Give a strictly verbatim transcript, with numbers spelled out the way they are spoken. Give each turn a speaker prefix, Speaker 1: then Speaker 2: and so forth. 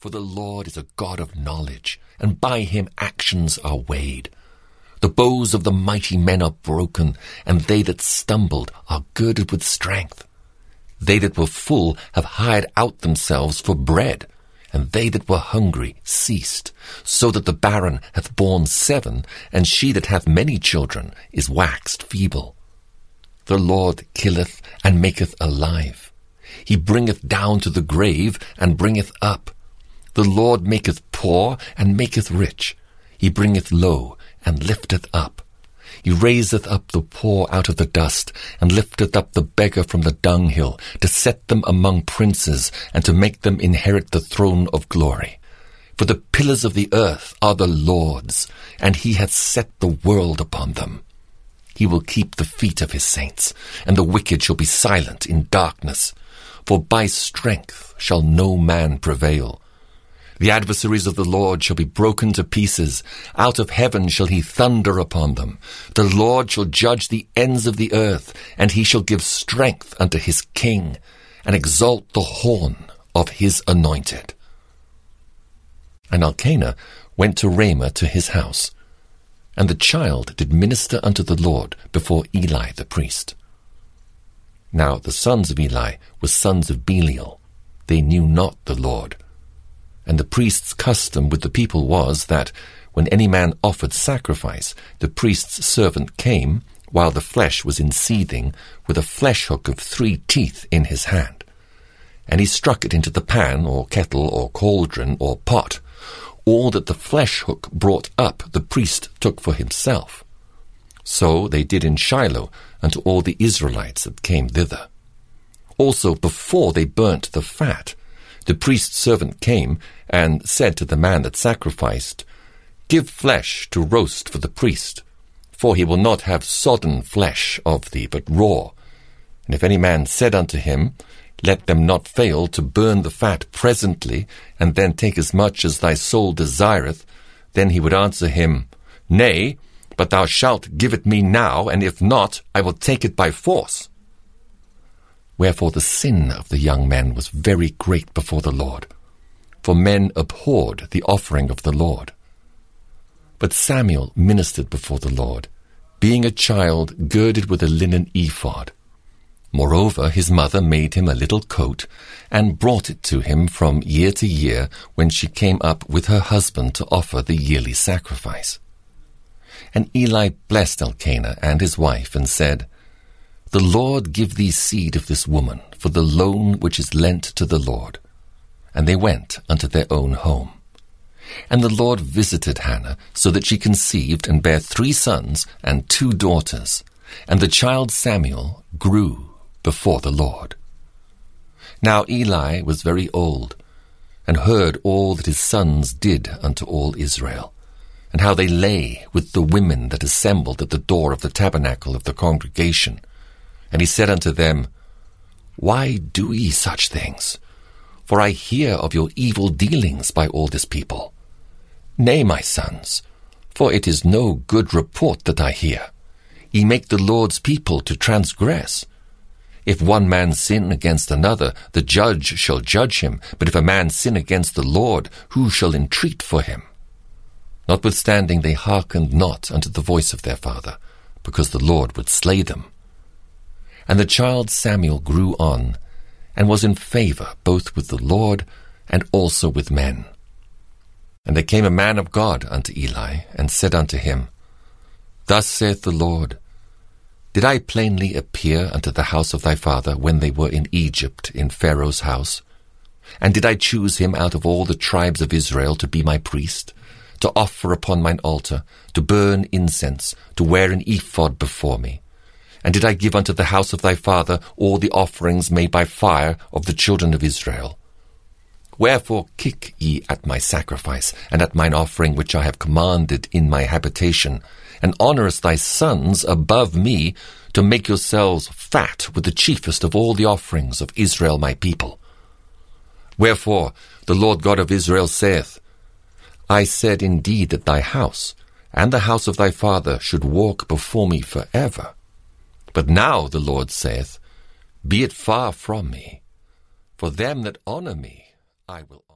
Speaker 1: For the Lord is a God of knowledge, and by him actions are weighed. The bows of the mighty men are broken, and they that stumbled are girded with strength. They that were full have hired out themselves for bread, and they that were hungry ceased, so that the barren hath borne seven, and she that hath many children is waxed feeble. The Lord killeth and maketh alive. He bringeth down to the grave, and bringeth up. The Lord maketh poor, and maketh rich. He bringeth low, and lifteth up. He raiseth up the poor out of the dust, and lifteth up the beggar from the dunghill, to set them among princes, and to make them inherit the throne of glory. For the pillars of the earth are the Lord's, and he hath set the world upon them. He will keep the feet of his saints, and the wicked shall be silent in darkness. For by strength shall no man prevail. The adversaries of the Lord shall be broken to pieces. Out of heaven shall he thunder upon them. The Lord shall judge the ends of the earth, and he shall give strength unto his king, and exalt the horn of his anointed. And Elkanah went to Ramah to his house, and the child did minister unto the Lord before Eli the priest. Now the sons of Eli were sons of Belial. They knew not the Lord. And the priest's custom with the people was that, when any man offered sacrifice, the priest's servant came, while the flesh was in seething, with a flesh hook of three teeth in his hand. And he struck it into the pan, or kettle, or cauldron, or pot. All that the flesh hook brought up the priest took for himself. So they did in Shiloh unto all the Israelites that came thither. Also before they burnt the fat, the priest's servant came and said to the man that sacrificed, Give flesh to roast for the priest, for he will not have sodden flesh of thee, but raw. And if any man said unto him, Let them not fail to burn the fat presently, and then take as much as thy soul desireth, then he would answer him, Nay, but thou shalt give it me now, and if not, I will take it by force. Wherefore the sin of the young men was very great before the Lord, for men abhorred the offering of the Lord. But Samuel ministered before the Lord, being a child girded with a linen ephod. Moreover, his mother made him a little coat, and brought it to him from year to year when she came up with her husband to offer the yearly sacrifice. And Eli blessed Elkanah and his wife, and said, The Lord give thee seed of this woman for the loan which is lent to the Lord. And they went unto their own home. And the Lord visited Hannah, so that she conceived and bare three sons and two daughters. And the child Samuel grew before the Lord. Now Eli was very old, and heard all that his sons did unto all Israel, and how they lay with the women that assembled at the door of the tabernacle of the congregation. And he said unto them, Why do ye such things? For I hear of your evil dealings by all this people. Nay, my sons, for it is no good report that I hear. Ye make the Lord's people to transgress. If one man sin against another, the judge shall judge him. But if a man sin against the Lord, who shall entreat for him? Notwithstanding they hearkened not unto the voice of their father, because the Lord would slay them. And the child Samuel grew on, and was in favour both with the Lord and also with men. And there came a man of God unto Eli, and said unto him, Thus saith the Lord, Did I plainly appear unto the house of thy father when they were in Egypt in Pharaoh's house? And did I choose him out of all the tribes of Israel to be my priest, to offer upon mine altar, to burn incense, to wear an ephod before me? And did I give unto the house of thy father all the offerings made by fire of the children of Israel? Wherefore kick ye at my sacrifice, and at mine offering which I have commanded in my habitation, and honourest thy sons above me, to make yourselves fat with the chiefest of all the offerings of Israel my people? Wherefore the Lord God of Israel saith, I said indeed that thy house, and the house of thy father, should walk before me for ever. But now the Lord saith, Be it far from me, for them that honour me I will